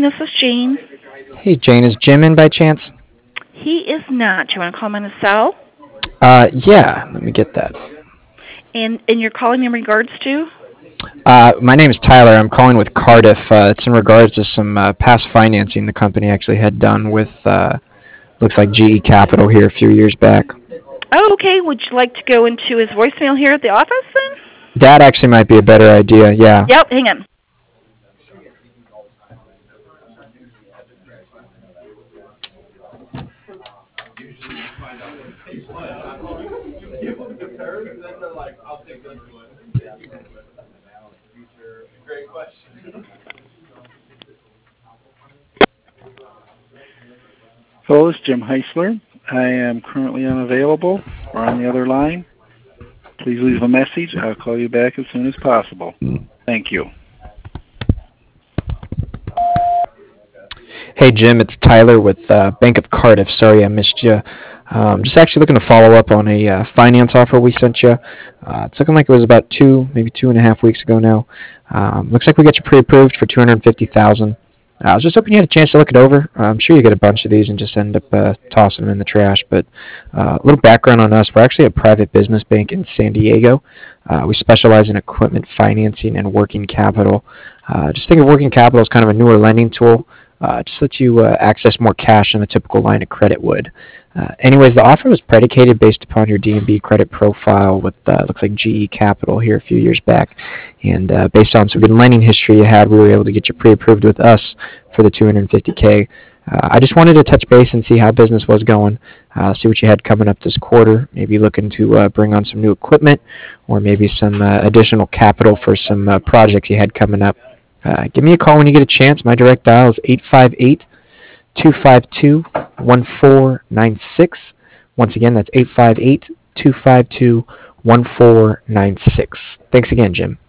This is Jean. Hey, Jane, is Jim in by chance? He is not. You want to call him on his cell? Yeah, let me get that. And you're calling in regards to? My name is Tyler. I'm calling with Cardiff. It's in regards to some past financing the company actually had done with, looks like GE Capital here a few years back. Oh, okay. Would you like to go into his voicemail here at the office then? That actually might be a better idea, yeah. Yep, hang on. Hello, it's Jim Heisler. I am currently unavailable or on the other line. Please leave a message. I'll call you back as soon as possible. Thank you. Hey, Jim, it's Tyler with Bank of Cardiff. Sorry I missed you. Just actually looking to follow up on a finance offer we sent you. It's looking like it was about maybe 2.5 weeks ago now. Looks like we got you pre-approved for $250,000. I was just hoping you had a chance to look it over. I'm sure you get a bunch of these and just end up tossing them in the trash. But a little background on us. We're actually a private business bank in San Diego. We specialize in equipment financing and working capital. Just think of working capital as kind of a newer lending tool. Just let you access more cash than a typical line of credit would. Anyways, the offer was predicated based upon your D&B credit profile with, looks like GE Capital here a few years back. And based on some good lending history you had, we were able to get you pre-approved with us for the $250K. I just wanted to touch base and see how business was going, see what you had coming up this quarter, maybe looking to bring on some new equipment or maybe some additional capital for some projects you had coming up. Give me a call when you get a chance. My direct dial is 858-252-1496. Once again, that's 858-252-1496. Thanks again, Jim.